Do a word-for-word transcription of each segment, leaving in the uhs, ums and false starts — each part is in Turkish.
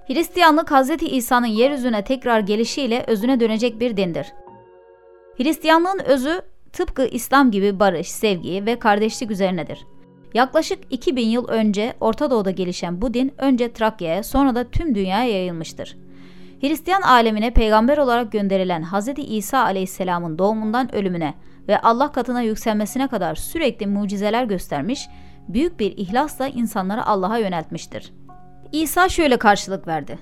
Hristiyanlık, Hz. İsa'nın yeryüzüne tekrar gelişiyle özüne dönecek bir dindir. Hristiyanlığın özü tıpkı İslam gibi barış, sevgi ve kardeşlik üzerinedir. Yaklaşık iki bin yıl önce Orta Doğu'da gelişen bu din önce Trakya'ya, sonra da tüm dünyaya yayılmıştır. Hristiyan alemine peygamber olarak gönderilen Hz. İsa aleyhisselamın doğumundan ölümüne ve Allah katına yükselmesine kadar sürekli mucizeler göstermiş, büyük bir ihlasla insanları Allah'a yöneltmiştir. İsa şöyle karşılık verdi.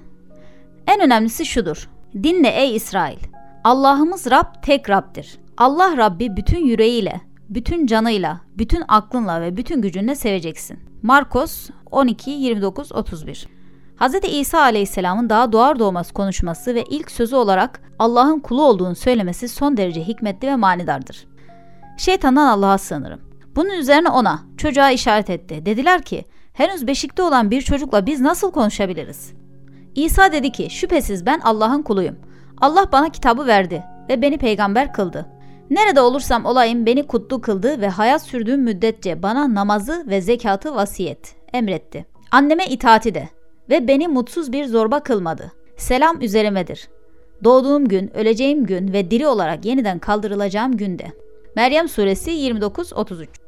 En önemlisi şudur: dinle ey İsrail! Allah'ımız Rab tek Rab'dir. Allah Rabbi bütün yüreğiyle, bütün canıyla, bütün aklınla ve bütün gücünle seveceksin. Markos on iki yirmi dokuz otuz bir. Hz. İsa aleyhisselamın daha doğar doğmaz konuşması ve ilk sözü olarak Allah'ın kulu olduğunu söylemesi son derece hikmetli ve manidardır. Şeytandan Allah'a sığınırım. Bunun üzerine ona, çocuğa işaret etti. Dediler ki, henüz beşikte olan bir çocukla biz nasıl konuşabiliriz? İsa dedi ki, şüphesiz ben Allah'ın kuluyum. Allah bana kitabı verdi ve beni peygamber kıldı. Nerede olursam olayım beni kutlu kıldı ve hayat sürdüğüm müddetçe bana namazı ve zekatı vasiyet emretti. Anneme itaati de ve beni mutsuz bir zorba kılmadı. Selam üzerimedir. Doğduğum gün, öleceğim gün ve diri olarak yeniden kaldırılacağım günde. Meryem suresi yirmi dokuz otuz üç.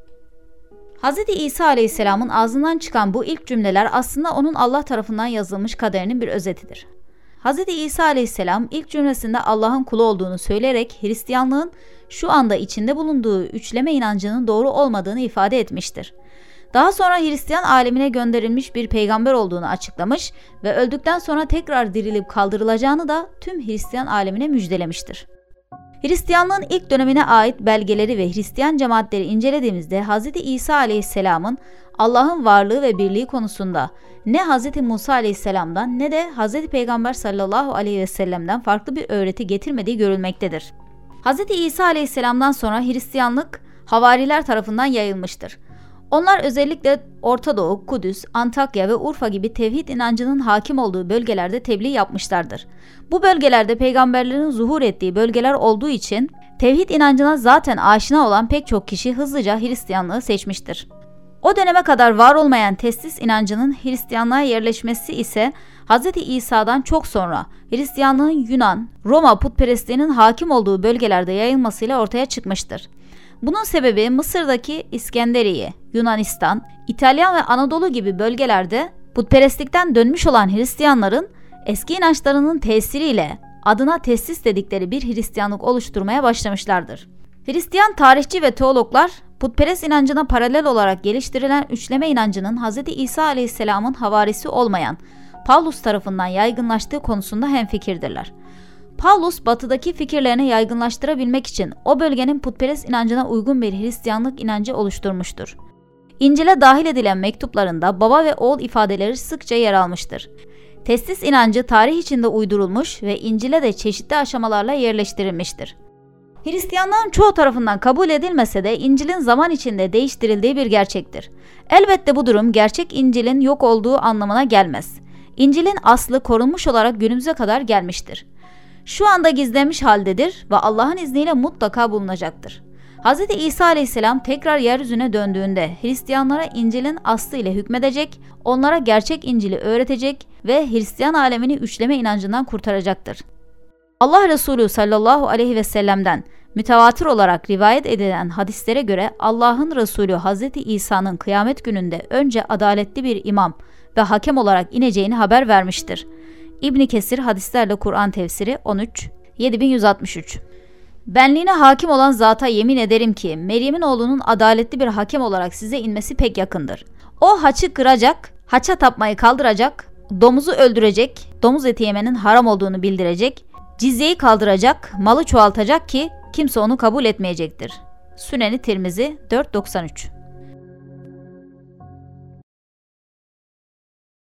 Hz. İsa aleyhisselamın ağzından çıkan bu ilk cümleler aslında onun Allah tarafından yazılmış kaderinin bir özetidir. Hz. İsa aleyhisselam ilk cümlesinde Allah'ın kulu olduğunu söyleyerek Hristiyanlığın şu anda içinde bulunduğu üçleme inancının doğru olmadığını ifade etmiştir. Daha sonra Hristiyan alemine gönderilmiş bir peygamber olduğunu açıklamış ve öldükten sonra tekrar dirilip kaldırılacağını da tüm Hristiyan alemine müjdelemiştir. Hristiyanlığın ilk dönemine ait belgeleri ve Hristiyan cemaatleri incelediğimizde Hz. İsa aleyhisselamın Allah'ın varlığı ve birliği konusunda ne Hz. Musa aleyhisselamdan ne de Hz. Peygamber sallallahu aleyhi ve sellem'den farklı bir öğreti getirmediği görülmektedir. Hz. İsa aleyhisselamdan sonra Hristiyanlık havariler tarafından yayılmıştır. Onlar özellikle Orta Doğu, Kudüs, Antakya ve Urfa gibi tevhid inancının hakim olduğu bölgelerde tebliğ yapmışlardır. Bu bölgelerde peygamberlerin zuhur ettiği bölgeler olduğu için tevhid inancına zaten aşina olan pek çok kişi hızlıca Hristiyanlığı seçmiştir. O döneme kadar var olmayan testis inancının Hristiyanlığa yerleşmesi ise Hz. İsa'dan çok sonra Hristiyanlığın Yunan, Roma putperestliğinin hakim olduğu bölgelerde yayılmasıyla ortaya çıkmıştır. Bunun sebebi Mısır'daki İskenderiye, Yunanistan, İtalyan ve Anadolu gibi bölgelerde putperestlikten dönmüş olan Hristiyanların eski inançlarının tesiriyle adına testis dedikleri bir Hristiyanlık oluşturmaya başlamışlardır. Hristiyan tarihçi ve teologlar putperest inancına paralel olarak geliştirilen üçleme inancının Hz. İsa aleyhisselamın havarisi olmayan Pavlus tarafından yaygınlaştığı konusunda hemfikirdirler. Pavlus batıdaki fikirlerini yaygınlaştırabilmek için o bölgenin putperest inancına uygun bir Hristiyanlık inancı oluşturmuştur. İncil'e dahil edilen mektuplarında baba ve oğul ifadeleri sıkça yer almıştır. Testis inancı tarih içinde uydurulmuş ve İncil'e de çeşitli aşamalarla yerleştirilmiştir. Hristiyanlığın çoğu tarafından kabul edilmese de İncil'in zaman içinde değiştirildiği bir gerçektir. Elbette bu durum gerçek İncil'in yok olduğu anlamına gelmez. İncil'in aslı korunmuş olarak günümüze kadar gelmiştir. Şu anda gizlenmiş haldedir ve Allah'ın izniyle mutlaka bulunacaktır. Hz. İsa aleyhisselam tekrar yeryüzüne döndüğünde Hristiyanlara İncil'in aslı ile hükmedecek, onlara gerçek İncil'i öğretecek ve Hristiyan alemini üçleme inancından kurtaracaktır. Allah Resulü sallallahu aleyhi ve sellem'den mütevatir olarak rivayet edilen hadislere göre Allah'ın Resulü Hz. İsa'nın kıyamet gününde önce adaletli bir imam ve hakem olarak ineceğini haber vermiştir. İbn Kesir Hadislerle Kur'an Tefsiri on üç yedi bin yüz altmış üç. Benliğine hakim olan zata yemin ederim ki Meryem'in oğlunun adaletli bir hakem olarak size inmesi pek yakındır. O haçı kıracak, haça tapmayı kaldıracak, domuzu öldürecek, domuz eti yemenin haram olduğunu bildirecek, cizyeyi kaldıracak, malı çoğaltacak ki kimse onu kabul etmeyecektir. Süneni Tirmizi dört doksan üç.